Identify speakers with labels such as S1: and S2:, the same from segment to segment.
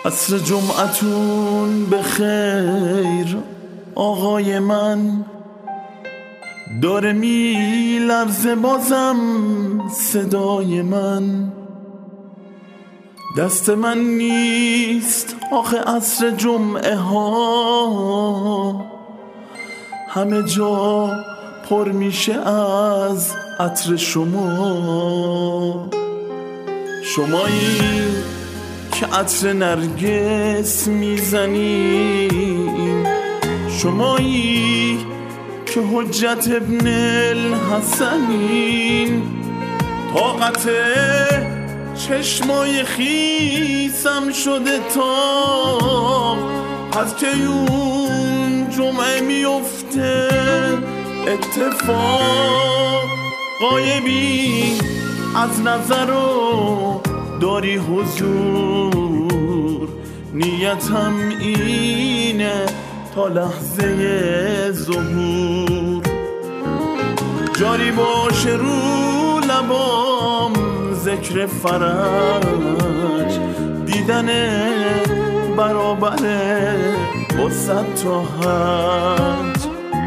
S1: عصر جمعتون به خیر آقای من، داره میلرزه بازم صدای من. دست من نیست آخه عصر جمعه ها، همه جا پر میشه از عطر شما. شمایی که عطر نرگس میزنین، شمایی که حجت ابن الحسنین. طاقت چشمای خیسم شده تا پس که اون جمعه میفته اتفاق. غایبی از نظر و داری حضور، نیتم اینه تا لحظه ظهور. جاری باشه رو لبام ذکر فرج، دیدن برابره با 100 تا حج.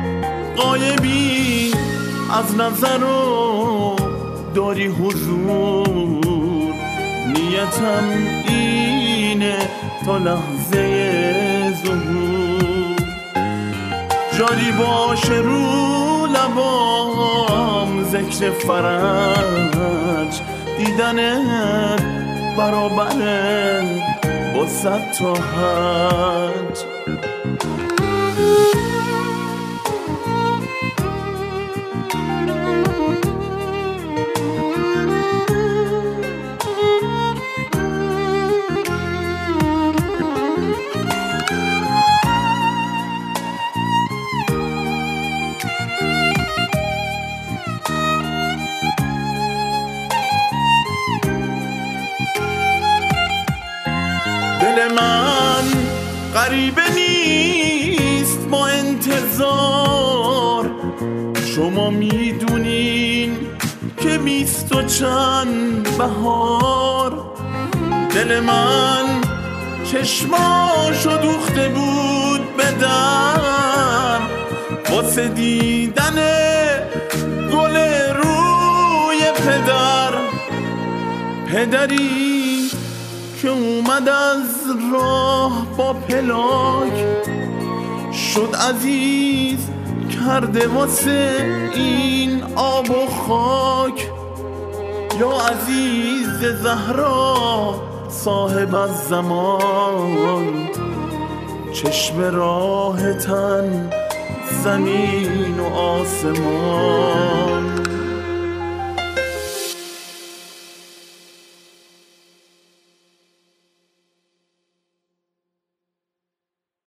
S1: غایبی از نظر و داری حضور، نیتم اینه تا لحظه ظهور. جاری باشه رو لبام ذکر فرج، دیدنت برابره با 100 تا حج. دل من غریبه نیست با انتظار، شما میدونین که 20 و چند بهار. دل من چشماشو دوخته بود به در، واسه دیدن گل روی پدری که اومد از راه با پلاک، شد عزیز کرده واسه این آب و خاک. یا عزیز زهرا صاحب از زمان، چشم راه تن زمین و آسمان.